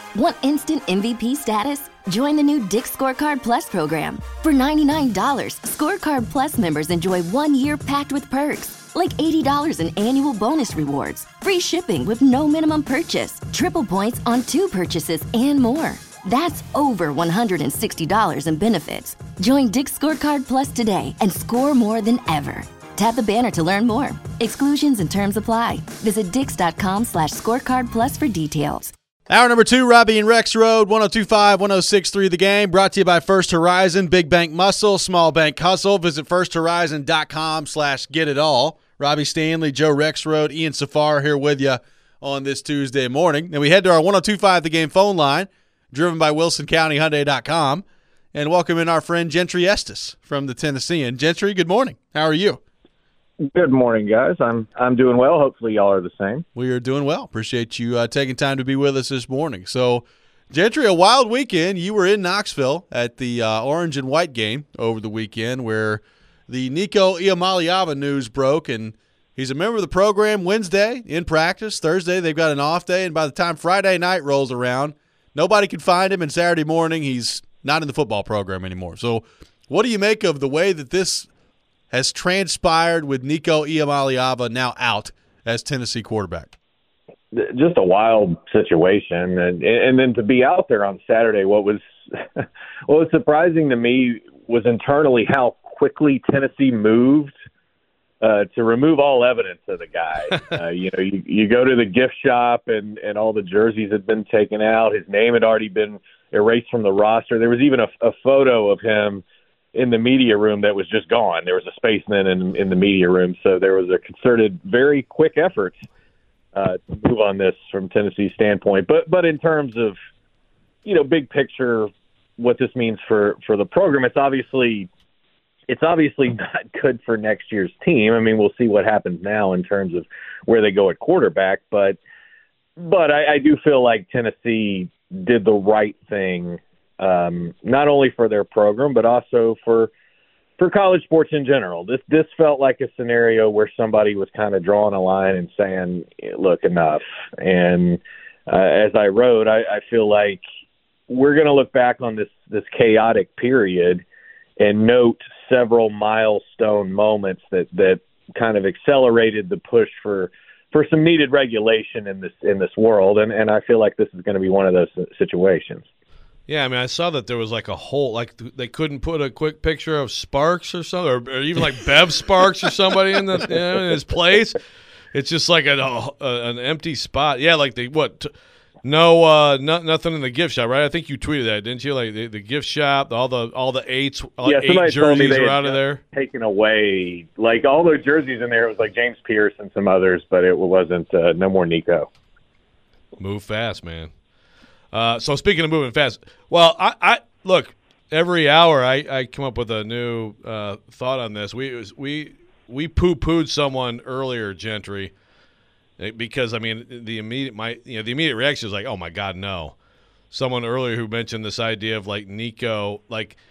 Want instant MVP status? Join the new Dick's Scorecard Plus program. For $99, Scorecard Plus members enjoy 1 year packed with perks, like $80 in annual bonus rewards, free shipping with no minimum purchase, triple points on 2 purchases, and more. That's over $160 in benefits. Join Dick's Scorecard Plus today and score more than ever. Tap the banner to learn more. Exclusions and terms apply. Visit dix.com/scorecard plus for details. Hour number 2, Robbie and Rex Road, 102.5, 106.3 The Game, brought to you by First Horizon, Big Bank Muscle, Small Bank Hustle. Visit firsthorizon.com/getitall. Robbie Stanley, Joe Rexrode, Ian Safar here with you on this Tuesday morning. Now we head to our 102.5 The Game phone line, driven by WilsonCountyHyundai.com, and welcome in our friend Gentry Estes from the Tennessean. Gentry, good morning. How are you? Good morning, guys. I'm doing well. Hopefully y'all are the same. We are doing well. Appreciate you taking time to be with us this morning. So, Gentry, a wild weekend. You were in Knoxville at the Orange and White game over the weekend where the Nico Iamaleava news broke, and he's a member of the program Wednesday in practice. Thursday they've got an off day, and by the time Friday night rolls around, nobody can find him, and Saturday morning he's not in the football program anymore. So what do you make of the way that this has transpired with Nico Iamaleava now out as Tennessee quarterback? Just a wild situation, and then to be out there on Saturday, what was surprising to me was internally how quickly Tennessee moved to remove all evidence of the guy. You go to the gift shop and all the jerseys had been taken out. His name had already been erased from the roster. There was even a photo of him in the media room that was just gone. There was a spaceman in the media room, so there was a concerted, very quick effort to move on this from Tennessee's standpoint. But in terms of, big picture, what this means for the program, it's obviously not good for next year's team. I mean, we'll see what happens now in terms of where they go at quarterback, but I do feel like Tennessee did the right thing, not only for their program, but also for college sports in general. This felt like a scenario where somebody was kind of drawing a line and saying, look, enough. And as I wrote, I feel like we're going to look back on this chaotic period and note several milestone moments that kind of accelerated the push for some needed regulation in this world. And I feel like this is going to be one of those situations. Yeah, I mean, I saw that there was like a whole, like they couldn't put a quick picture of Sparks or something, or even like Bev Sparks or somebody in his place. It's just like an empty spot. Yeah, like nothing in the gift shop, right? I think you tweeted that, didn't you? Like the gift shop, all the eight jerseys are out of there, taken away. Like all those jerseys in there, it was like James Pierce and some others, but it wasn't no more Nico. Move fast, man. So speaking of moving fast, well, I look, every hour I come up with a new thought on this. We poo-pooed someone earlier, Gentry, because I mean the immediate reaction is like, oh my God, no. Someone earlier who mentioned this idea of like Nico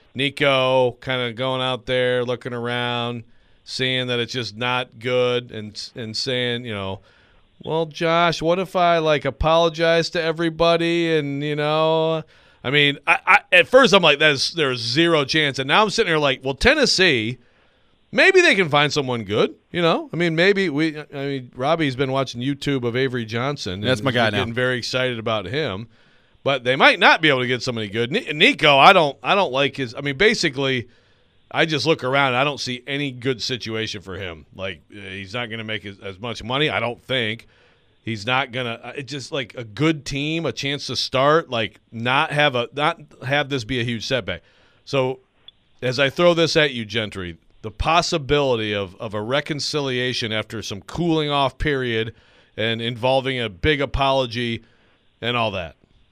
kind of going out there looking around, seeing that it's just not good, and saying, well, Josh, what if I apologize to everybody? And I mean, I at first I'm like, there's zero chance, and now I'm sitting here like, well, Tennessee, maybe they can find someone good. I mean, Robbie's been watching YouTube of Avery Johnson. That's my guy now. Getting very excited about him, but they might not be able to get somebody good. Nico, I don't like his. I mean, basically, I just look around and I don't see any good situation for him. Like, he's not going to make as much money, I don't think. He's not going to it's just like a good team, a chance to start, like not have this be a huge setback. So as I throw this at you, Gentry, the possibility of a reconciliation after some cooling off period and involving a big apology and all that.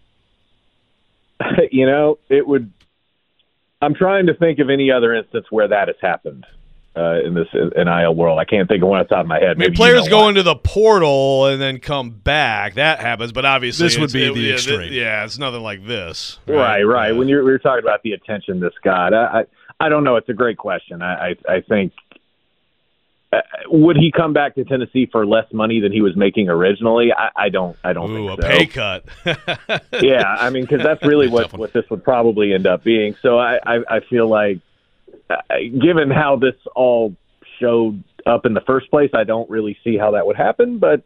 It would – I'm trying to think of any other instance where that has happened in this NIL world. I can't think of one off the top of my head. I mean, players go into the portal and then come back. That happens, but obviously this would be the extreme. It's nothing like this. Right. When we were talking about the attention this got, I don't know. It's a great question. I think would he come back to Tennessee for less money than he was making originally? I don't think so. A pay cut. Yeah, I mean, because that's really what this would probably end up being. So I feel like, given how this all showed up in the first place, I don't really see how that would happen. But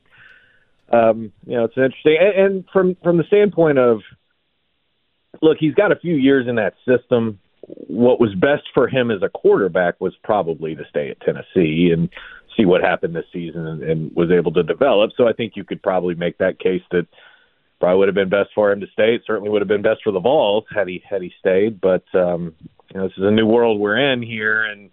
it's interesting. And from the standpoint of, look, he's got a few years in that system. What was best for him as a quarterback was probably to stay at Tennessee and see what happened this season and was able to develop. So I think you could probably make that case that probably would have been best for him to stay. It certainly would have been best for the Vols had he stayed. But this is a new world we're in here, and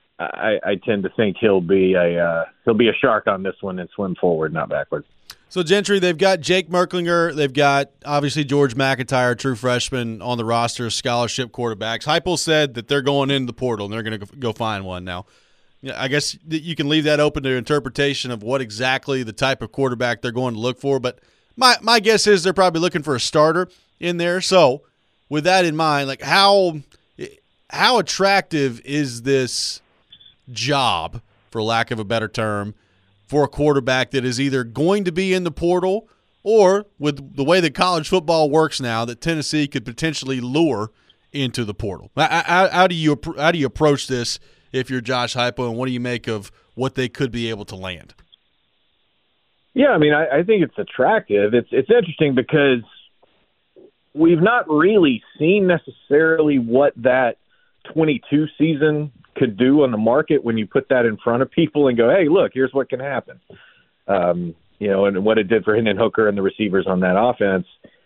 I tend to think he'll be a shark on this one and swim forward, not backward. So, Gentry, they've got Jake Merklinger. They've got, obviously, George McIntyre, true freshman, on the roster as scholarship quarterbacks. Heupel said that they're going into the portal, and they're going to go find one now. I guess you can leave that open to interpretation of what exactly the type of quarterback they're going to look for. But my guess is they're probably looking for a starter in there. So, with that in mind, like how attractive is this job, for lack of a better term, for a quarterback that is either going to be in the portal or, with the way that college football works now, that Tennessee could potentially lure into the portal? How do you approach this if you're Josh Heupel, and what do you make of what they could be able to land? Yeah, I mean, I think it's attractive. It's interesting because we've not really seen necessarily what that 22 season could do on the market when you put that in front of people and go, hey, look, here's what can happen. And what it did for Hendon Hooker and the receivers on that offense.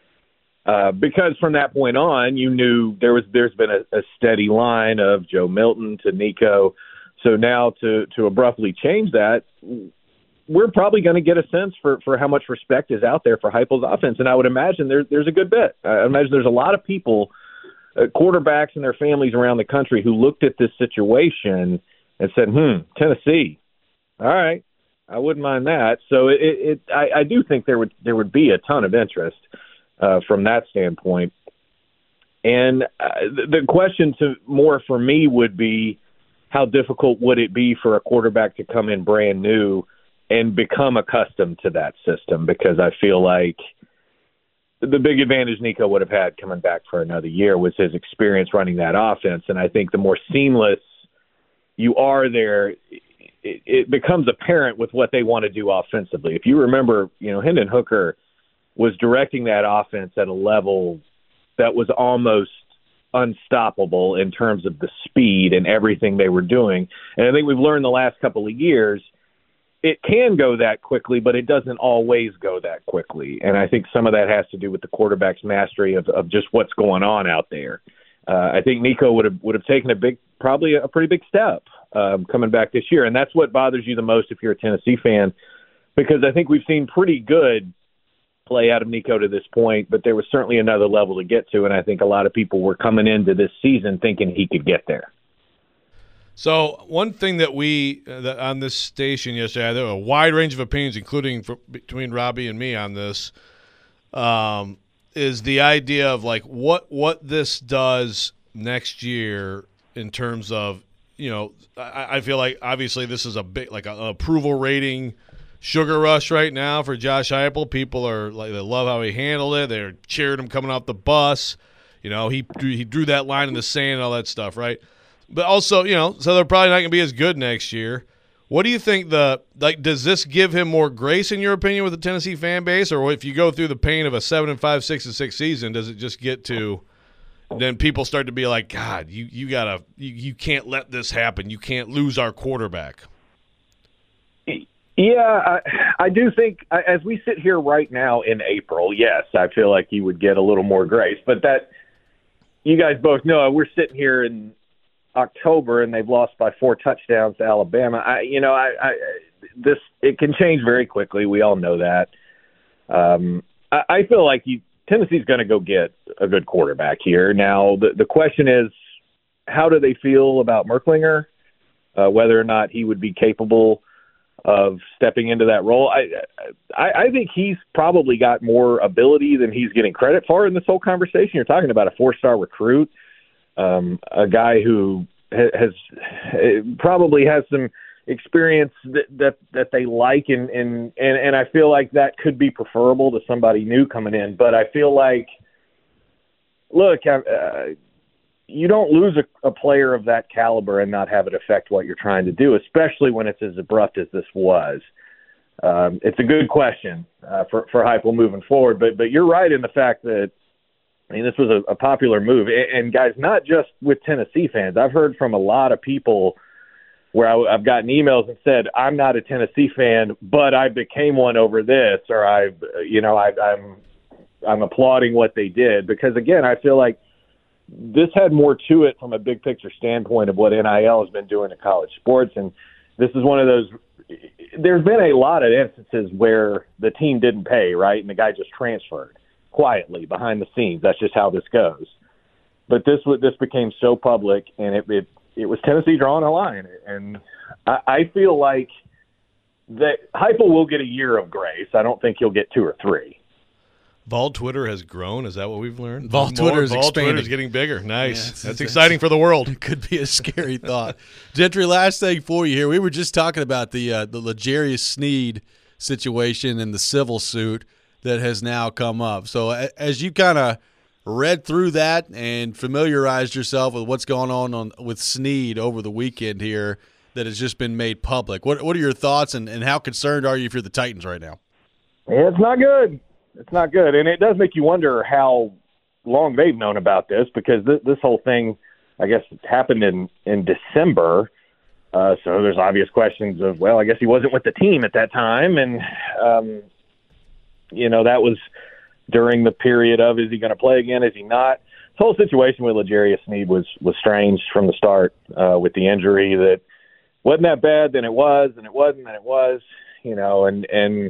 Because from that point on, you knew there's been a steady line of Joe Milton to Nico. So now to abruptly change that, we're probably going to get a sense for how much respect is out there for Heupel's offense. And I would imagine there's a good bit. I imagine there's a lot of people, quarterbacks and their families around the country, who looked at this situation and said, Tennessee, all right, I wouldn't mind that. So I do think there would be a ton of interest from that standpoint. And the question more for me would be, how difficult would it be for a quarterback to come in brand new and become accustomed to that system? Because I feel like the big advantage Nico would have had coming back for another year was his experience running that offense. And I think the more seamless you are there, it becomes apparent with what they want to do offensively. If you remember, Hendon Hooker was directing that offense at a level that was almost unstoppable in terms of the speed and everything they were doing. And I think we've learned the last couple of years, it can go that quickly, but it doesn't always go that quickly. And I think some of that has to do with the quarterback's mastery of just what's going on out there. I think Nico would have taken probably a pretty big step coming back this year. And that's what bothers you the most if you're a Tennessee fan, because I think we've seen pretty good play out of Nico to this point, but there was certainly another level to get to. And I think a lot of people were coming into this season thinking he could get there. So one thing that that on this station yesterday, there were a wide range of opinions, including between Robbie and me on this, is the idea of like what this does next year in terms of, I feel like obviously this is a big, like an approval rating sugar rush right now for Josh Heupel. People are like, they love how he handled it. They're cheering him coming off the bus. He drew that line in the sand and all that stuff, right? But also, so they're probably not going to be as good next year. What do you think does this give him more grace, in your opinion, with the Tennessee fan base? Or if you go through the pain of a 7-5, 6-6 season, does it just get to then people start to be like, God, you can't let this happen. You can't lose our quarterback. Yeah, I do think as we sit here right now in April, yes, I feel like he would get a little more grace. But that, you guys both know, we're sitting here in October and they've lost by 4 touchdowns to Alabama. It can change very quickly. We all know that. I feel like Tennessee's going to go get a good quarterback here. Now, the question is, how do they feel about Merklinger? Whether or not he would be capable of stepping into that role. I think he's probably got more ability than he's getting credit for in this whole conversation. You're talking about a 4-star recruit, a guy who probably has some experience that they like, and I feel like that could be preferable to somebody new coming in. But I feel like, look, you don't lose a player of that caliber and not have it affect what you're trying to do, especially when it's as abrupt as this was. It's a good question for Heupel moving forward, but you're right in the fact that, I mean, this was a popular move. And guys, not just with Tennessee fans. I've heard from a lot of people where I've gotten emails and said, I'm not a Tennessee fan, but I became one over this, or I'm applauding what they did. Because again, I feel like this had more to it from a big picture standpoint of what NIL has been doing to college sports. And this is one of those, there's been a lot of instances where the team didn't pay, right? And the guy just transferred quietly behind the scenes. That's just how this goes. But this became so public, and it was Tennessee drawing a line. And I feel like that Heupel will get a year of grace. I don't think he'll get 2 or 3. Vol Twitter has grown. Is that what we've learned? Vol Twitter is expanding. Twitter is getting bigger. Nice. Yeah, that's exciting for the world. It could be a scary thought. Gentry, last thing for you here. We were just talking about the L'Jarius Sneed situation and the civil suit that has now come up. So as you kind of read through that and familiarized yourself with what's going on with Sneed over the weekend here that has just been made public, what are your thoughts, and how concerned are you if you're the Titans right now? It's not good. It's not good, and it does make you wonder how long they've known about this, because this whole thing, I guess, happened in December. So there's obvious questions of, well, I guess he wasn't with the team at that time, and that was during the period of, is he going to play again? Is he not? This whole situation with L'Jarius Sneed was strange from the start, with the injury that wasn't that bad, then it was, and it wasn't, then it was, and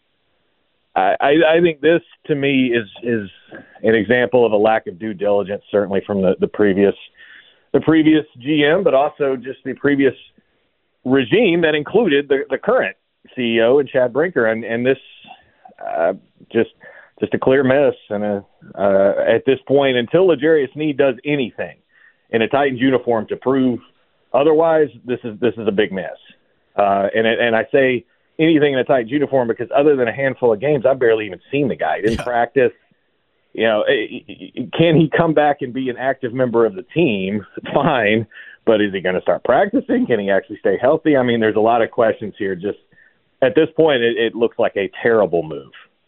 I think this, to me, is an example of a lack of due diligence, certainly from the previous GM, but also just the previous regime that included the current CEO and Chad Brinker, and this just a clear miss. And at this point, until L'Jarius Sneed does anything in a Titans uniform to prove otherwise, this is a big miss. And I say anything in a Titans uniform because other than a handful of games, I've barely even seen the guy. He didn't practice. Can he come back and be an active member of the team? Fine, but is he going to start practicing? Can he actually stay healthy? I mean, there's a lot of questions here. Just at this point, it looks like a terrible move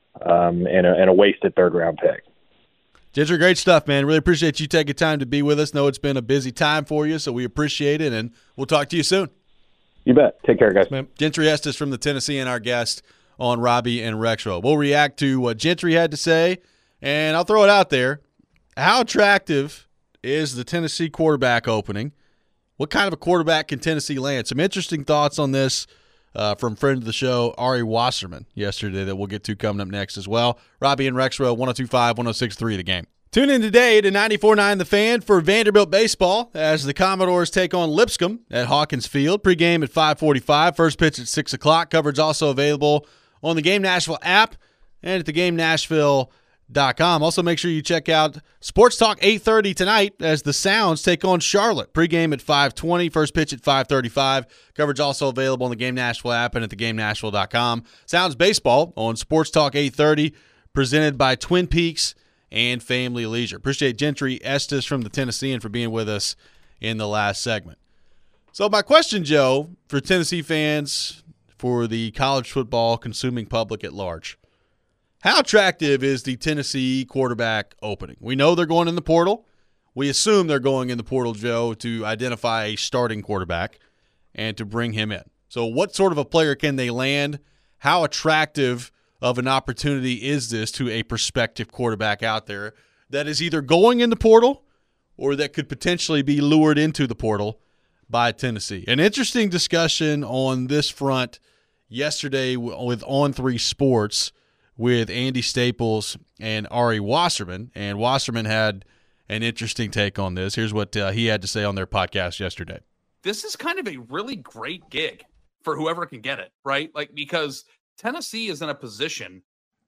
and a wasted third-round pick. Gentry, great stuff, man. Really appreciate you taking time to be with us. Know it's been a busy time for you, so we appreciate it, and we'll talk to you soon. You bet. Take care, guys. Gentry Estes from the Tennessee and our guest on Robbie and Rexrow. We'll react to what Gentry had to say, and I'll throw it out there. How attractive is the Tennessee quarterback opening? What kind of a quarterback can Tennessee land? Some interesting thoughts on this from friend of the show, Ari Wasserman, yesterday that we'll get to coming up next as well. Robbie and Rexrow, 102.5, 106.3 The Game. Tune in today to 94.9 The Fan for Vanderbilt baseball as the Commodores take on Lipscomb at Hawkins Field. Pregame at 5:45, first pitch at 6 o'clock. Coverage also available on the Game Nashville app and at thegamenashville.com. Also make sure you check out Sports Talk 8:30 tonight as the Sounds take on Charlotte. Pregame at 5:20, first pitch at 5:35. Coverage also available on the Game Nashville app and at thegamenashville.com. Sounds baseball on Sports Talk 8:30, presented by Twin Peaks and Family Leisure. Appreciate Gentry Estes from the Tennessean for being with us in the last segment. So my question, Joe, for Tennessee fans, for the college football consuming public at large, how attractive is the Tennessee quarterback opening? We know they're going in the portal. We assume they're going in the portal, Joe, to identify a starting quarterback and to bring him in. So what sort of a player can they land? How attractive of an opportunity is this to a prospective quarterback out there that is either going in the portal or that could potentially be lured into the portal by Tennessee? An interesting discussion on this front yesterday with On3 Sports with Andy Staples and Ari Wasserman, and Wasserman had an interesting take on this. Here's what he had to say on their podcast yesterday. This is kind of a really great gig for whoever can get it, right? Because Tennessee is in a position,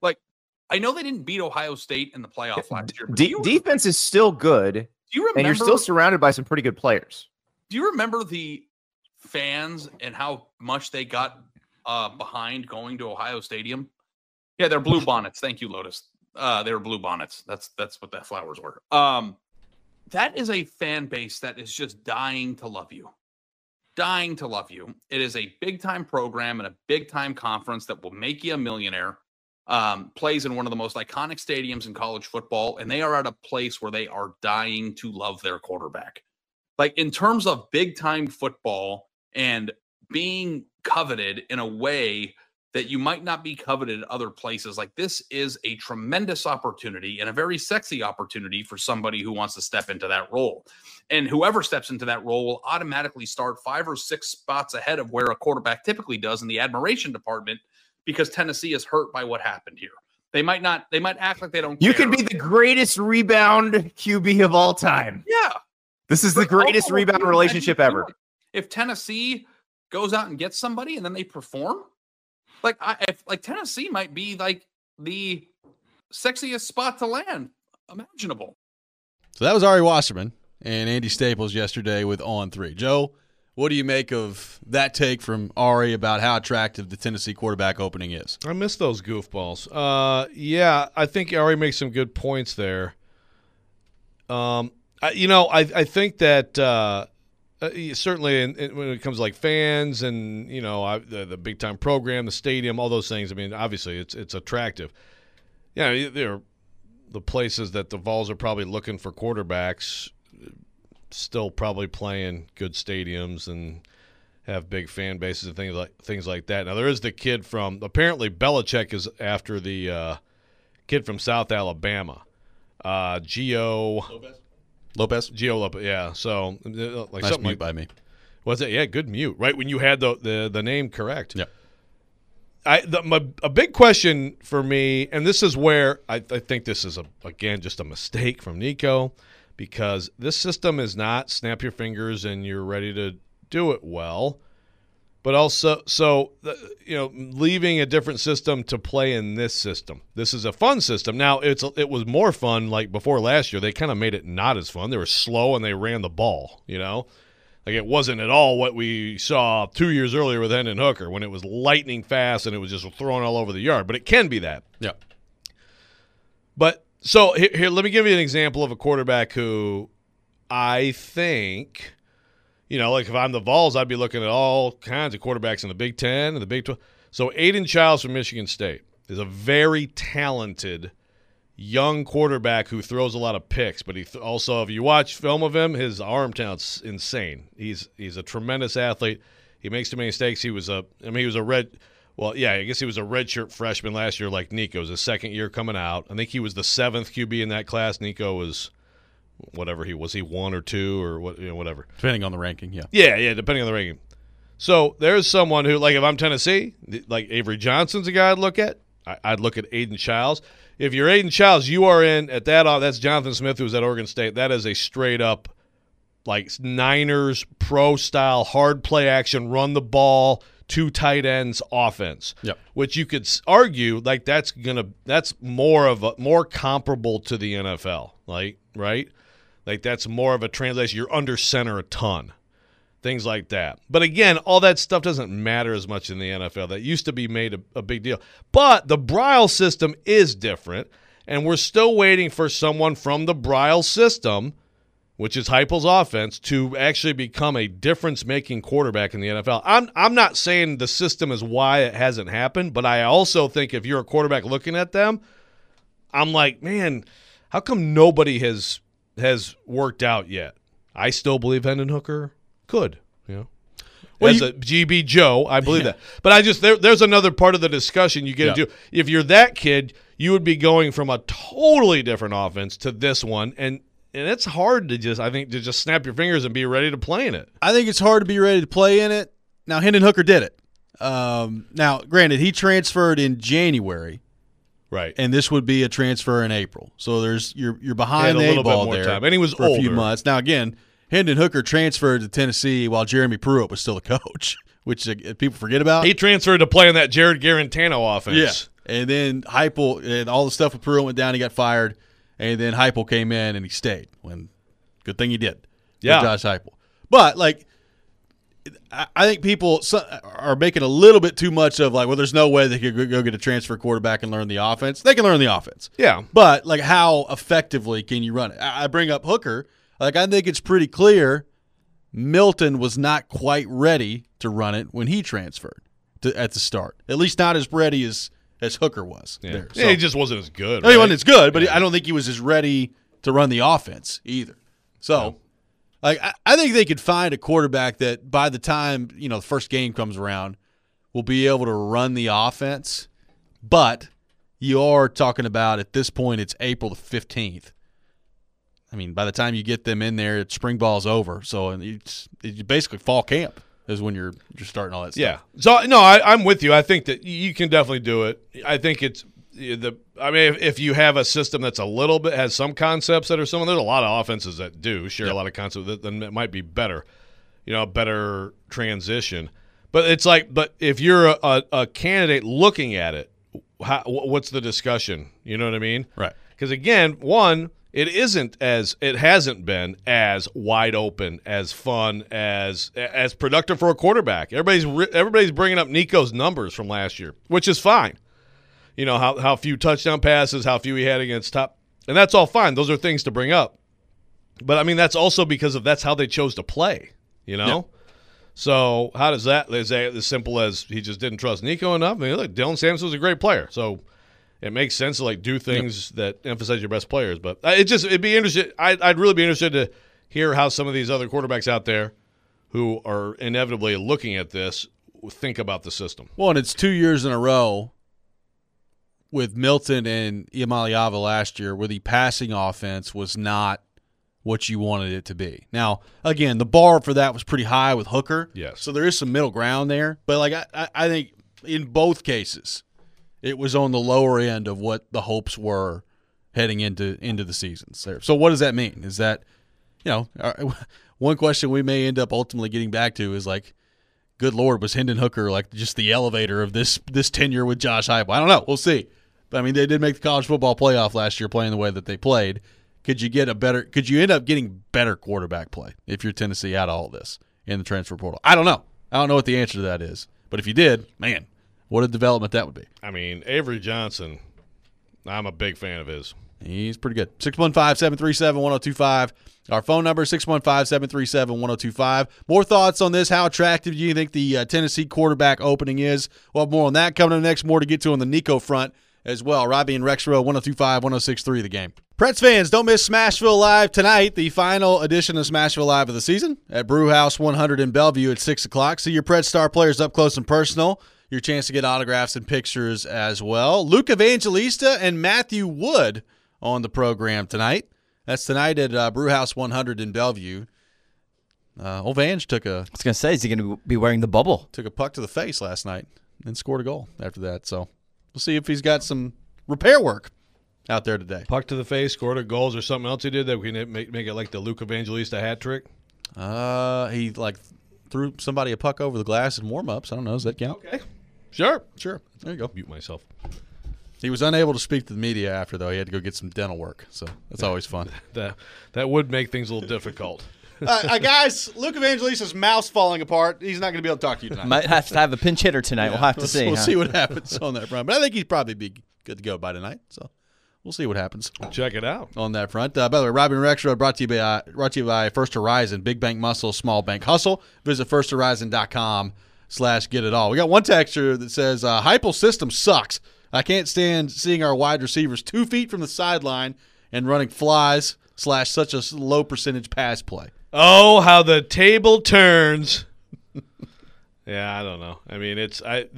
I know they didn't beat Ohio State in the playoff last year. Defense is still good. Do you remember? And you're still surrounded by some pretty good players. Do you remember the fans and how much they got behind going to Ohio Stadium. Yeah, they're blue bonnets. Thank you, Lotus. They were blue bonnets. That's what the flowers were. That is a fan base that is just dying to love you. Dying to love you. It is a big-time program and a big-time conference that will make you a millionaire. Plays in one of the most iconic stadiums in college football, and they are at a place where they are dying to love their quarterback. Like, in terms of big-time football and being coveted in a way that you might not be coveted at other places, like, this is a tremendous opportunity and a very sexy opportunity for somebody who wants to step into that role. And whoever steps into that role will automatically start 5 or 6 spots ahead of where a quarterback typically does in the admiration department, because Tennessee is hurt by what happened here. They might act like they don't care. You could be the greatest rebound QB of all time. Yeah. This is the greatest rebound relationship ever. If Tennessee goes out and gets somebody and then they perform, like Tennessee might be like the sexiest spot to land imaginable. So that was Ari Wasserman and Andy Staples yesterday with On 3. Joe, what do you make of that take from Ari about how attractive the Tennessee quarterback opening is? I miss those goofballs. Yeah, I think Ari makes some good points there. I think that certainly when it comes to like fans and the big time program, the stadium, all those things. I mean, obviously it's attractive. Yeah, they're the places that the Vols are probably looking for quarterbacks. Still probably playing good stadiums and have big fan bases and things like that. Now there is the kid from apparently Belichick is after the kid from South Alabama, Gio Lopez. Yeah. So like nice something mute like, by me. Was it? Yeah, good mute. Right when you had the name correct. Yeah. A big question for me, and this is where I think this is again just a mistake from Nico. Because this system is not snap your fingers and you're ready to do it well, but also leaving a different system to play in this system. This is a fun system. Now it was more fun like before last year. They kind of made it not as fun. They were slow and they ran the ball. Like it wasn't at all what we saw 2 years earlier with Hendon Hooker when it was lightning fast and it was just thrown all over the yard. But it can be that. Yeah. But. So here, let me give you an example of a quarterback who I think, like if I'm the Vols, I'd be looking at all kinds of quarterbacks in the Big Ten and the Big 12. So Aiden Childs from Michigan State is a very talented young quarterback who throws a lot of picks. But he also, if you watch film of him, his arm talent's insane. He's a tremendous athlete. He makes too many mistakes. He was a redshirt freshman last year like Nico. It was his second year coming out. I think he was the 7th QB in that class. Nico was whatever he was. He 1 or 2 or whatever. Depending on the ranking, yeah. Yeah, depending on the ranking. So there's someone who, like if I'm Tennessee, like Avery Johnson's a guy I'd look at. I'd look at Aiden Childs. If you're Aiden Childs, you are in at that. That's Jonathan Smith, who was at Oregon State. That is a straight up like Niners pro-style, hard play action, run the ball, 2 tight ends offense, yep. Which you could argue like that's more comparable to the NFL, like right, like that's more of a translation. You're under center a ton, things like that. But again, all that stuff doesn't matter as much in the NFL. That used to be made a big deal, but the Briles system is different, and we're still waiting for someone from the Briles system, which is Heupel's offense, to actually become a difference-making quarterback in the NFL. I'm not saying the system is why it hasn't happened, but I also think if you're a quarterback looking at them, I'm like, man, how come nobody has worked out yet? I still believe Hendon Hooker could, Well, as a GB Joe, I believe that. But there's another part of the discussion you get into. If you're that kid, you would be going from a totally different offense to this one, and it's hard to just snap your fingers and be ready to play in it. I think it's hard to be ready to play in it. Now, Hendon Hooker did it. Now, granted, he transferred in January, right? And this would be a transfer in April. So you're behind the 8 ball there, time. And he was for older. a few months. Now, again, Hendon Hooker transferred to Tennessee while Jeremy Pruitt was still the coach, which people forget about. He transferred to play in that Jared Garantano offense. Yeah, and then Heupel and all the stuff with Pruitt went down. He got fired. And then Heupel came in and he stayed. Good thing he did. Yeah. Josh Heupel. But, like, I think people are making a little bit too much of like, well, there's no way they could go get a transfer quarterback and learn the offense. They can learn the offense. Yeah. But, like, how effectively can you run it? I bring up Hooker. Like, I think it's pretty clear Milton was not quite ready to run it when he transferred at the start. At least not as ready as Hooker was. Yeah. There. Yeah, he just wasn't as good. He wasn't as good, but I don't think he was as ready to run the offense either. So, like, I think they could find a quarterback that by the time, the first game comes around will be able to run the offense. But you are talking about, at this point, it's April the 15th. I mean, by the time you get them in there, spring ball's over. So it's basically fall camp is when you're starting all that stuff. Yeah. So, no, I'm with you. I think that you can definitely do it. I think if you have a system that's a little bit has some concepts that are there's a lot of offenses that do share a lot of concepts, then it might be better, a better transition. But it's like, if you're a candidate looking at it, what's the discussion? You know what I mean? Right. Because again, it hasn't been as wide open, as fun, as productive for a quarterback. Everybody's bringing up Nico's numbers from last year, which is fine. How few touchdown passes, how few he had against top, and that's all fine. Those are things to bring up. But I mean, that's also because that's how they chose to play. Yeah. So how does that? Is that as simple as he just didn't trust Nico enough? I mean, look, Dylan Sampson was a great player, so it makes sense to do things that emphasize your best players. But it'd be interesting. I'd really be interested to hear how some of these other quarterbacks out there who are inevitably looking at this think about the system. Well, and it's 2 years in a row with Milton and Iamaleava last year where the passing offense was not what you wanted it to be. Now, again, the bar for that was pretty high with Hooker. Yes. So there is some middle ground there. But, I think in both cases, it was on the lower end of what the hopes were heading into the seasons there. So what does that mean? Is that, one question we may end up ultimately getting back to is good Lord, was Hendon Hooker just the elevator of this tenure with Josh Heupel? I don't know. We'll see. But I mean, they did make the college football playoff last year playing the way that they played. Could you end up getting better quarterback play if you're Tennessee out of all this in the transfer portal? I don't know. I don't know what the answer to that is. But if you did, man, what a development that would be. I mean, Avery Johnson, I'm a big fan of his. He's pretty good. 615-737-1025. Our phone number is 615-737-1025. More thoughts on this? How attractive do you think the Tennessee quarterback opening is? We'll have more on that coming up next. More to get to on the Nico front as well. Robbie and Rexrow, 102.5, 106.3 The Game. Preds fans, don't miss Smashville Live tonight, the final edition of Smashville Live of the season at Brewhouse 100 in Bellevue at 6 o'clock. See your Preds star players up close and personal. Your chance to get autographs and pictures as well. Luke Evangelista and Matthew Wood on the program tonight. That's tonight at Brewhouse 100 in Bellevue. Old Vange took a... I was going to say, is he going to be wearing the bubble? Took a puck to the face last night and scored a goal after that. So we'll see if he's got some repair work out there today. Puck to the face, scored a goal. Is there something else he did that we can make it like the Luke Evangelista hat trick? He threw somebody a puck over the glass in warm-ups. I don't know. Does that count? Okay. Sure. There you go. Mute myself. He was unable to speak to the media after, though. He had to go get some dental work, so that's always fun. That would make things a little difficult. Guys, Luke Evangelista's mouth's falling apart. He's not going to be able to talk to you tonight. Might have to have a pinch hitter tonight. Yeah, we'll have to see. We'll see what happens on that front. But I think he'd probably be good to go by tonight, so we'll see what happens. Check it out. On that front. By the way, Robbie and Rexroad brought to you by First Horizon, Big Bank Muscle, Small Bank Hustle. Visit firsthorizon.com/get-it-all. We got one texture that says, Heupel's system sucks. I can't stand seeing our wide receivers 2 feet from the sideline and running flies / such a low percentage pass play. Oh, how the table turns. Yeah, I don't know. I mean, I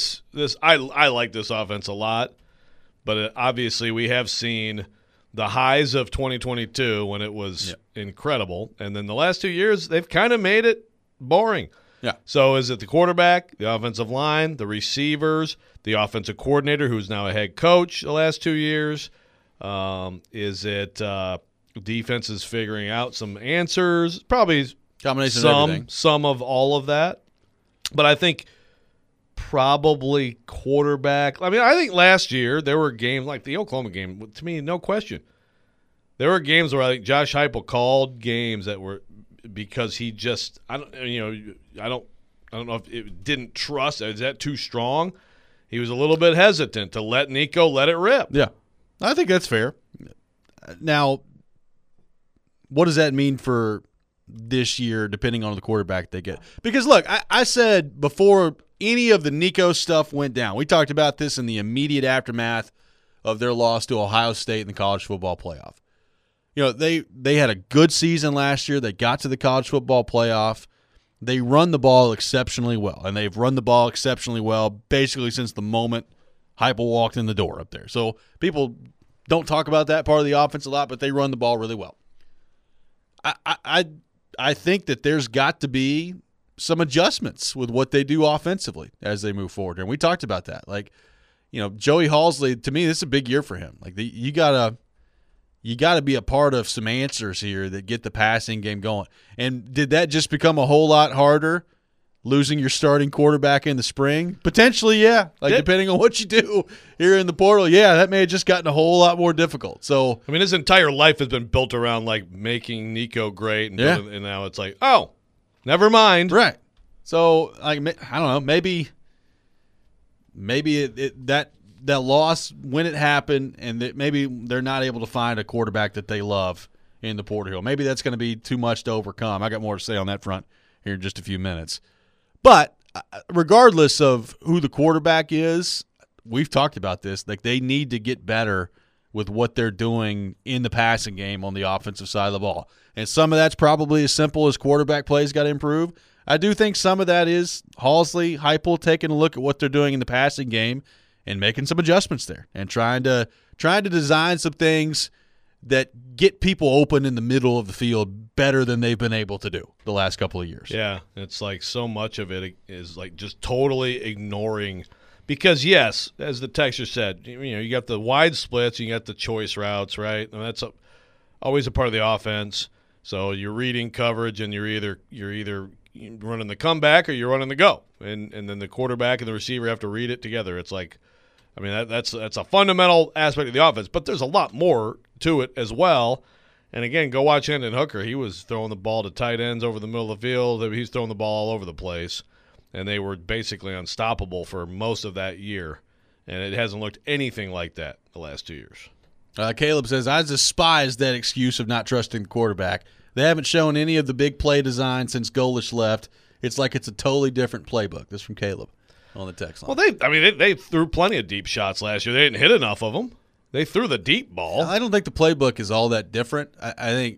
like this offense a lot, but obviously we have seen the highs of 2022 when it was incredible, and then the last 2 years they've kind of made it boring. Yeah. So is it the quarterback, the offensive line, the receivers, the offensive coordinator who's now a head coach the last 2 years? Is it defenses figuring out some answers? Probably combination of everything. Some of all of that. But I think probably quarterback. I mean, I think last year there were games like the Oklahoma game, to me, no question. There were games where I think Josh Heupel called games that were because he just I don't know if it didn't trust. Is that too strong? He was a little bit hesitant to let Nico let it rip. Yeah, I think that's fair. Now, what does that mean for this year, depending on the quarterback they get? Because, look, I said before any of the Nico stuff went down, we talked about this in the immediate aftermath of their loss to Ohio State in the college football playoff. You know, they had a good season last year. They got to the college football playoff. They run the ball exceptionally well, and they've run the ball exceptionally well basically since the moment Heupel walked in the door up there. So people don't talk about that part of the offense a lot, but they run the ball really well. I think that there's got to be some adjustments with what they do offensively as they move forward. And we talked about that. Like, you know, Joey Halzle, to me, this is a big year for him. Like, you gotta be a part of some answers here that get the passing game going. And did that just become a whole lot harder, losing your starting quarterback in the spring? Potentially, yeah. Like, depending on what you do here in the portal, yeah, that may have just gotten a whole lot more difficult. So, I mean, his entire life has been built around, like, making Nico great, and now it's like, oh, never mind. Right. So, like, I don't know, maybe that loss when it happened, and that maybe they're not able to find a quarterback that they love in the Porter Hill. Maybe that's going to be too much to overcome. I got more to say on that front here in just a few minutes. But regardless of who the quarterback is, we've talked about this. Like, they need to get better with what they're doing in the passing game on the offensive side of the ball. And some of that's probably as simple as quarterback plays got to improve. I do think some of that is Halzle, Heupel taking a look at what they're doing in the passing game and making some adjustments there and trying to design some things that get people open in the middle of the field better than they've been able to do the last couple of years. Yeah, it's like so much of it is like just totally ignoring because, yes, as the texter said, you got the wide splits, you got the choice routes, right? And that's always a part of the offense. So you're reading coverage and you're either running the comeback or you're running the go. And then the quarterback and the receiver have to read it together. It's like, I mean, that's a fundamental aspect of the offense, but there's a lot more to it as well. And again, go watch Hendon Hooker. He was throwing the ball to tight ends over the middle of the field. He's throwing the ball all over the place. And they were basically unstoppable for most of that year. And it hasn't looked anything like that the last 2 years. Caleb says, I despise that excuse of not trusting the quarterback. They haven't shown any of the big play design since Golesh left. It's like it's a totally different playbook. This is from Caleb on the text line. Well, they threw plenty of deep shots last year. They didn't hit enough of them. They threw the deep ball. I don't think the playbook is all that different. I think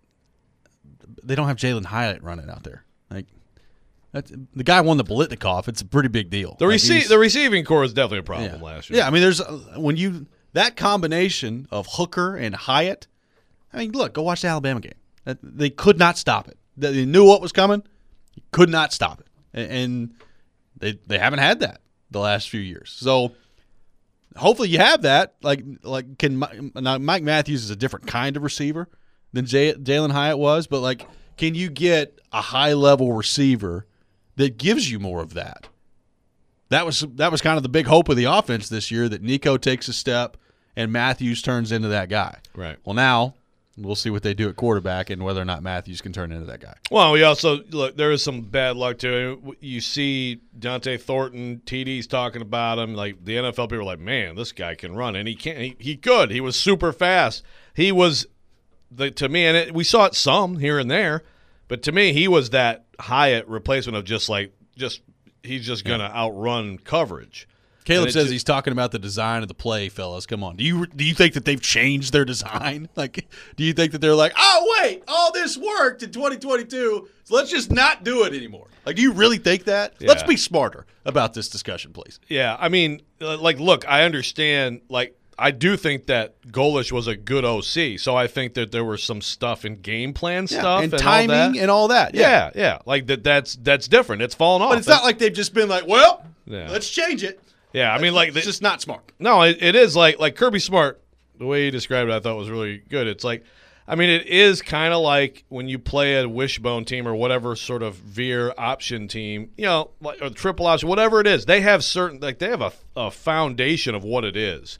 they don't have Jalen Hyatt running out there. Like, the guy won the Biletnikoff. It's a pretty big deal. The receiving core is definitely a problem last year. Yeah, I mean, there's that combination of Hooker and Hyatt. I mean, look, go watch the Alabama game. They could not stop it. They knew what was coming. Could not stop it, and they haven't had that the last few years. So hopefully you have that. Like Mike Matthews is a different kind of receiver than Jalen Hyatt was, but like, can you get a high level receiver that gives you more of that? That was kind of the big hope of the offense this year, that Nico takes a step and Matthews turns into that guy. Right. Well, now we'll see what they do at quarterback and whether or not Matthews can turn into that guy. Well, we also look. There is some bad luck too. You see Dante Thornton, TD's talking about him. Like, the NFL people are like, man, this guy can run, and he can. He could. He was super fast. He was to me, and we saw it some here and there, but to me, he was that Hyatt replacement of just he's just gonna outrun coverage. Caleb says he's talking about the design of the play, fellas. Come on. Do you think that they've changed their design? Like, do you think that they're like, oh, wait, all this worked in 2022, so let's just not do it anymore? Like, do you really think that? Yeah. Let's be smarter about this discussion, please. Yeah, I mean, like, look, I understand. Like, I do think that Golesh was a good OC, so I think that there was some stuff in game plan stuff and timing and all that. Yeah. Like, that's different. It's fallen off. But it's not like they've just been like, well, let's change it. Yeah, I mean, like, it's just not smart. No, it is like Kirby Smart. The way he described it, I thought was really good. It's like, I mean, it is kind of like when you play a wishbone team or whatever sort of veer option team, like, or triple option, whatever it is. They have they have a foundation of what it is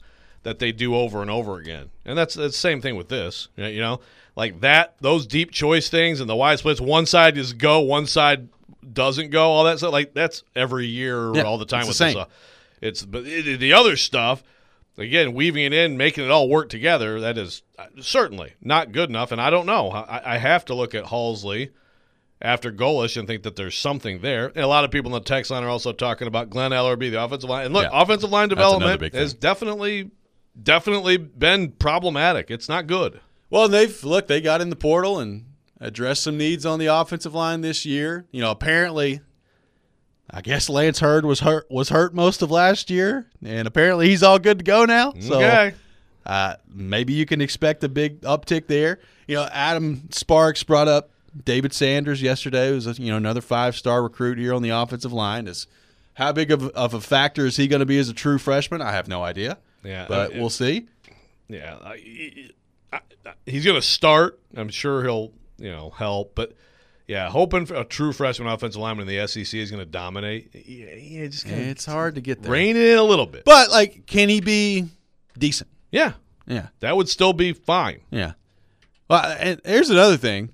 that they do over and over again. And that's the same thing with this. You know, like that, those deep choice things and the wide splits, one side is go, one side doesn't go, all that stuff. Like that's every year all the time with this. But the other stuff, again, weaving it in, making it all work together, that is certainly not good enough. And I don't know. I have to look at Halsley after Golish and think that there's something there. And a lot of people in the text line are also talking about Glenn Ellerby, the offensive line. And look, offensive line development has definitely been problematic. It's not good. Well, they got in the portal and addressed some needs on the offensive line this year. You know, apparently, I guess Lance Hurd was hurt most of last year, and apparently he's all good to go now. So maybe you can expect a big uptick there. You know, Adam Sparks brought up David Sanders yesterday, who's another 5-star recruit here on the offensive line. How big of a factor is he going to be as a true freshman? I have no idea. Yeah, but we'll see. Yeah, he's going to start. I'm sure he'll help, but yeah, hoping for a true freshman offensive lineman in the SEC is going to dominate. It's hard to get there. Rein it in a little bit, but can he be decent? Yeah, that would still be fine. Yeah. Well, and here's another thing.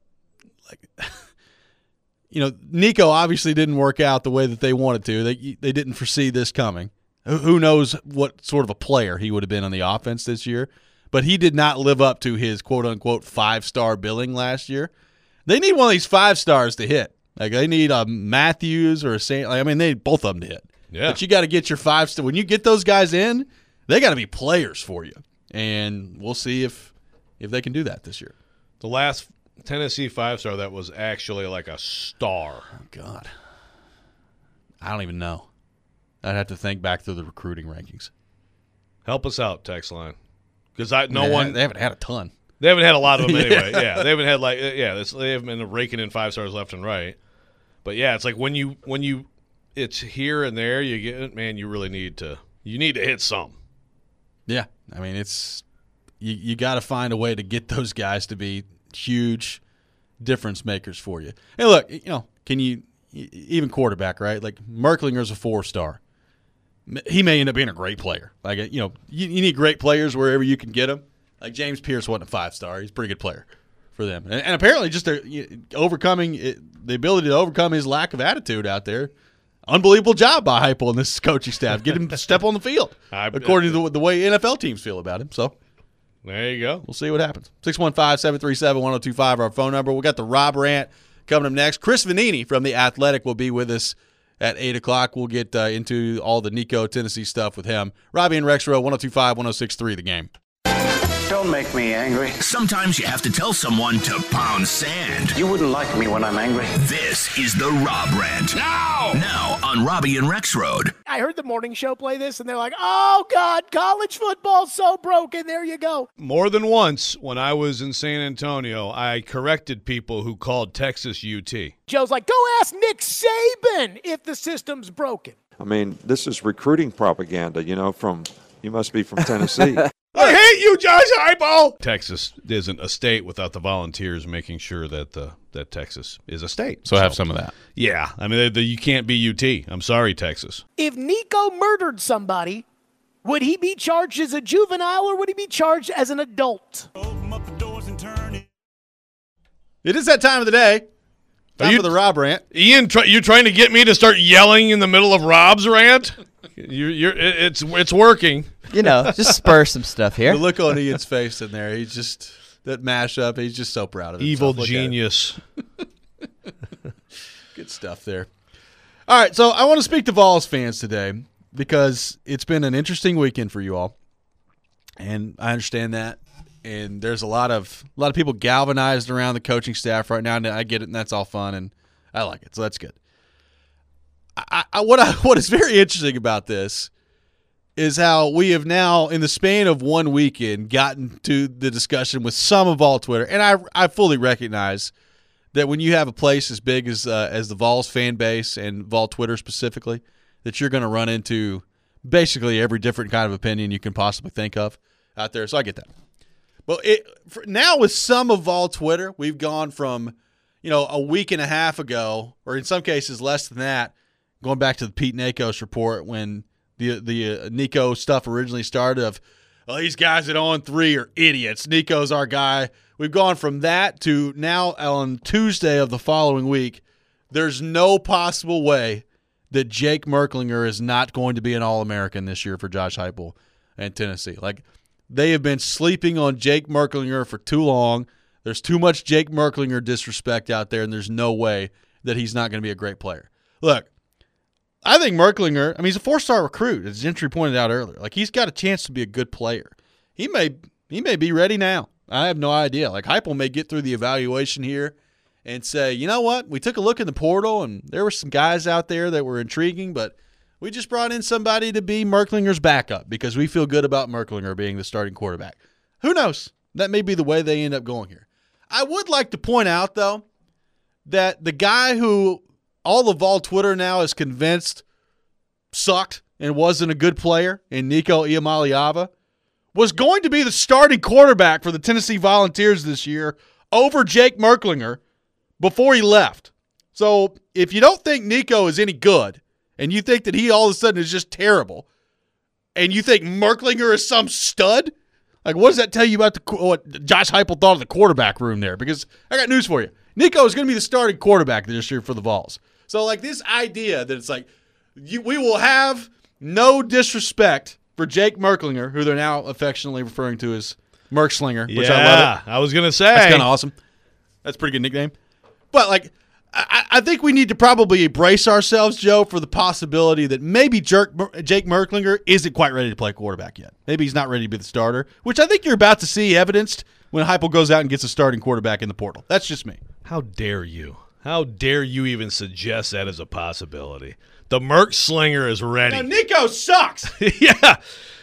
Nico obviously didn't work out the way that they wanted to. They didn't foresee this coming. Who knows what sort of a player he would have been on the offense this year. But he did not live up to his quote-unquote 5-star billing last year. They need one of these 5 stars to hit. They need a Matthews or a Saint. They need both of them to hit. Yeah. But you got to get your 5 stars. When you get those guys in, they got to be players for you. And we'll see if they can do that this year. The last Tennessee 5-star that was actually like a star. Oh, God. I don't even know. I'd have to think back through the recruiting rankings. Help us out, text line. Because they haven't had a ton. They haven't had a lot of them anyway. They haven't had they haven't been raking in 5-stars left and right. But yeah, it's like when you it's here and there, you get you really need to hit some. Yeah, it's you got to find a way to get those guys to be huge difference makers for you. Hey, look, can you even quarterback, right? Like Merklinger's a 4-star. He may end up being a great player. You need great players wherever you can get them. Like James Pierce wasn't a 5-star. He's a pretty good player for them. And apparently just overcoming the ability to overcome his lack of attitude out there. Unbelievable job by Heupel and this coaching staff. Get him to step on the field, according to the way NFL teams feel about him. So there you go. We'll see what happens. 615-737-1025, our phone number. We got the Rob Rant coming up next. Chris Vanini from The Athletic will be with us at 8 o'clock. We'll get into all the Nico, Tennessee stuff with him. Robbie and Rexrow, 102.5, 106.3, The Game. Don't make me angry. Sometimes you have to tell someone to pound sand. You wouldn't like me when I'm angry. This is the Rob Rant. Now on Robbie and Rex Road. I heard the morning show play this, and they're like, oh, God, college football's so broken. There you go. More than once when I was in San Antonio, I corrected people who called Texas UT. Joe's like, go ask Nick Saban if the system's broken. This is recruiting propaganda, you must be from Tennessee. I hate you, Josh Heupel. Texas isn't a state without the Volunteers making sure that that Texas is a state. So have some of that. Yeah. You can't be UT. I'm sorry, Texas. If Nico murdered somebody, would he be charged as a juvenile or would he be charged as an adult? Open up the doors and turn it. It is that time of the day. Time for the Rob Rant. Ian, you trying to get me to start yelling in the middle of Rob's rant? It's working. Just spur some stuff here. The look on Ian's face in there, he's just that mashup. He's just so proud of it. Evil genius. Good stuff there. All right, so I want to speak to Vols fans today because it's been an interesting weekend for you all, and I understand that. And there's a lot of people galvanized around the coaching staff right now, and I get it, and that's all fun, and I like it, so that's good. What is very interesting about this is how we have now, in the span of one weekend, gotten to the discussion with some of Vol Twitter, and I fully recognize that when you have a place as big as the Vols fan base and Vol Twitter specifically, that you're going to run into basically every different kind of opinion you can possibly think of out there. So I get that. But now with some of Vol Twitter, we've gone from, a week and a half ago, or in some cases less than that, going back to the Pete Nakos report when the Nico stuff originally started of, well, these guys at 0-3 are idiots. Nico's our guy. We've gone from that to now on Tuesday of the following week, there's no possible way that Jake Merklinger is not going to be an All-American this year for Josh Heupel and Tennessee. Like, they have been sleeping on Jake Merklinger for too long. There's too much Jake Merklinger disrespect out there, and there's no way that he's not going to be a great player. Look, I think Merklinger, he's a 4-star recruit, as Gentry pointed out earlier. Like, he's got a chance to be a good player. He may be ready now. I have no idea. Like, Heupel may get through the evaluation here and say, you know what, we took a look in the portal, and there were some guys out there that were intriguing, but we just brought in somebody to be Merklinger's backup because we feel good about Merklinger being the starting quarterback. Who knows? That may be the way they end up going here. I would like to point out, though, that the guy who all of Vol Twitter now is convinced sucked and wasn't a good player in Nico Iamaleava was going to be the starting quarterback for the Tennessee Volunteers this year over Jake Merklinger before he left. So if you don't think Nico is any good and you think that he all of a sudden is just terrible and you think Merklinger is some stud, like what does that tell you about what Josh Heupel thought of the quarterback room there? Because I got news for you. Nico is going to be the starting quarterback this year for the Vols. So like this idea that it's like we will have no disrespect for Jake Merklinger, who they're now affectionately referring to as Merkslinger, which I love it. I was going to say. That's kind of awesome. That's a pretty good nickname. But, like, I think we need to probably brace ourselves, Joe, for the possibility that maybe Jake Merklinger isn't quite ready to play quarterback yet. Maybe he's not ready to be the starter, which I think you're about to see evidenced when Heupel goes out and gets a starting quarterback in the portal. That's just me. How dare you? How dare you even suggest that as a possibility? The Merkslinger is ready. Now, Nico sucks. Yeah.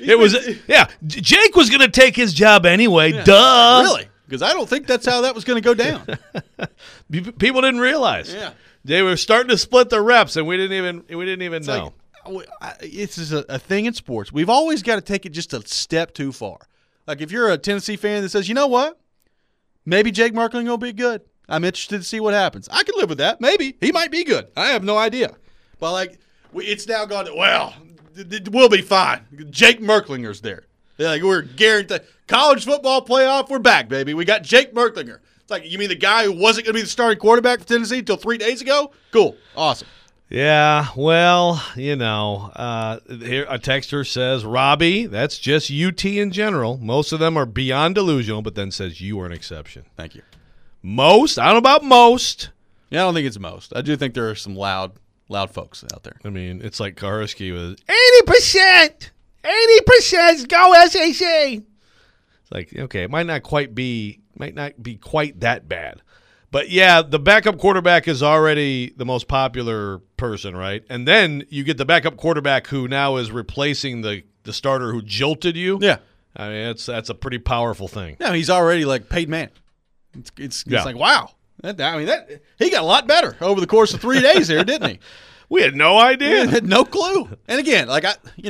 Jake was going to take his job anyway. Yeah. Duh. Really? Because I don't think that's how that was going to go down. People didn't realize. Yeah. They were starting to split the reps, and we didn't even know. It's a thing in sports. We've always got to take it just a step too far. Like if you're a Tennessee fan that says, you know what? Maybe Jake Merklinger will be good. I'm interested to see what happens. I can live with that. Maybe. He might be good. I have no idea. But, like, it's now gone to, well, we'll be fine. Jake Merklinger's there. Like, we're guaranteed. College football playoff, we're back, baby. We got Jake Merklinger. It's like, you mean the guy who wasn't going to be the starting quarterback for Tennessee until 3 days ago? Cool. Awesome. Yeah, well, here a texter says, Robbie, that's just UT in general. Most of them are beyond delusional, but then says you are an exception. Thank you. Most? I don't know about most. Yeah, I don't think it's most. I do think there are some loud folks out there. I mean, it's like Karski was 80%. 80% go SEC. It's like, okay, it might not be quite that bad. But yeah, the backup quarterback is already the most popular person, right? And then you get the backup quarterback who now is replacing the starter who jilted you. Yeah. I mean, that's a pretty powerful thing. Yeah, he's already like Peyton Manning. It's like, wow. He got a lot better over the course of 3 days here, didn't he? We had no idea. We had no clue. And again, like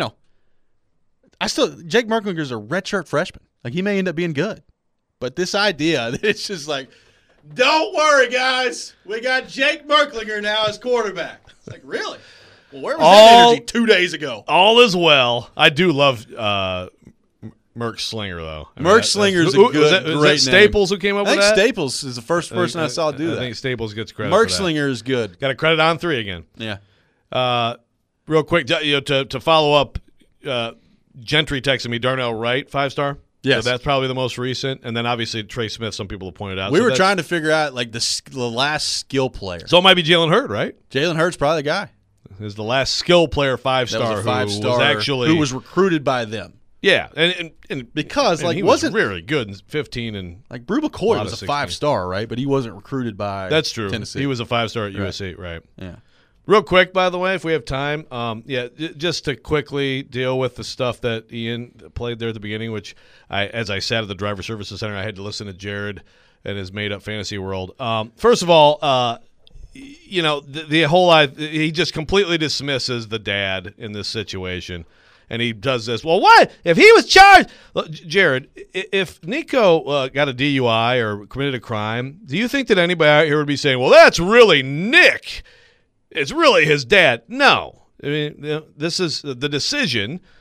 Jake Merklinger's a redshirt freshman. Like he may end up being good. But this idea that it's just like, don't worry, guys. We got Jake Merklinger now as quarterback. It's like, really? Well, where was that energy 2 days ago? All is well. I do love Merkslinger, though. Merkslinger's a great name. Staples who came up with that? I think Staples is the first person I saw do that. I think Staples gets credit Merkslinger is good. Got a credit on 3 again. Yeah. Real quick, to follow up, Gentry texted me, Darnell Wright, 5-star. Yes. So that's probably the most recent. And then obviously Trey Smith, some people have pointed out. We were trying to figure out like the last skill player. So it might be Jalen Hurd, right? Jalen Hurd's probably the guy. Is the last skill player 5-star who was recruited by them. Yeah, and because he wasn't really good in 15 and like Brew McCoy was a 5-star, right? But he wasn't recruited by That's true. Tennessee. He was a 5-star at USC, right? Yeah. Real quick, by the way, if we have time, just to quickly deal with the stuff that Ian played there at the beginning, which as I sat at the driver services center, I had to listen to Jared and his made-up fantasy world. First of all, the whole he just completely dismisses the dad in this situation. And he does this. Well, what? If he was charged – Jared, if Nico got a DUI or committed a crime, do you think that anybody out here would be saying, well, that's really Nick? It's really his dad. No. I mean, this is the decision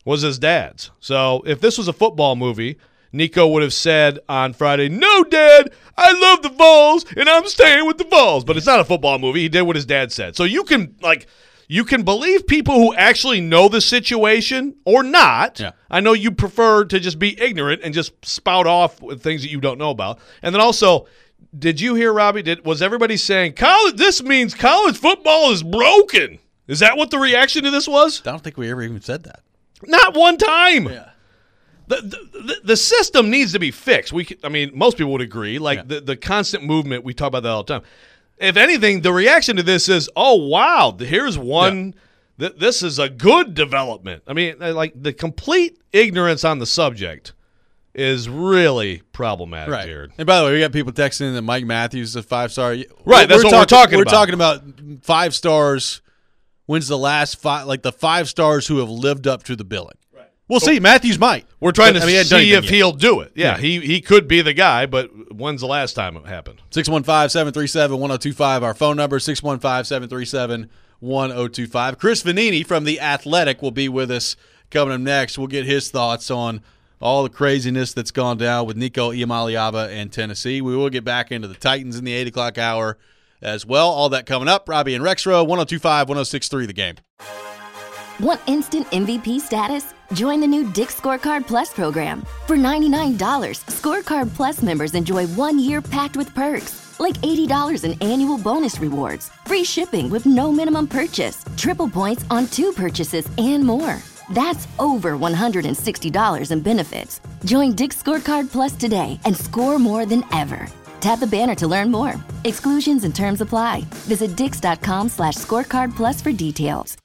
was his dad's. So if this was a football movie, Nico would have said on Friday, "No, Dad, I love the Vols, and I'm staying with the Vols." But it's not a football movie. He did what his dad said. So you can believe people who actually know the situation or not. Yeah. I know you prefer to just be ignorant and just spout off with things that you don't know about. And then also, did you hear, Robbie, was everybody saying, this means college football is broken? Is that what the reaction to this was? I don't think we ever even said that. Not one time. Yeah. The system needs to be fixed. Most people would agree. The constant movement, we talk about that all the time. If anything, the reaction to this is, oh, wow, here's one. Yeah. This is a good development. I mean, the complete ignorance on the subject is really problematic, right. Jared. And by the way, we got people texting in that Mike Matthews is a 5-star. Right, that's what we're talking about. We're talking about 5 stars. When's the last 5, the 5 stars who have lived up to the billing? Right. We'll see. Matthews might. We're trying to see if he'll do it. Yeah, he could be the guy, but when's the last time it happened? 615-737-1025, our phone number, 615-737-1025. Chris Vanini from The Athletic will be with us coming up next. We'll get his thoughts on all the craziness that's gone down with Nico Iamaleava and Tennessee. We will get back into the Titans in the 8 o'clock hour as well. All that coming up. Robbie and Rexrow, 102.5, 106.3 The Game. Want instant MVP status? Join the new Dick's Scorecard Plus program. For $99, Scorecard Plus members enjoy 1 year packed with perks, like $80 in annual bonus rewards, free shipping with no minimum purchase, triple points on 2 purchases, and more. That's over $160 in benefits. Join Dick's Scorecard Plus today and score more than ever. Tap the banner to learn more. Exclusions and terms apply. Visit dix.com/scorecard plus for details.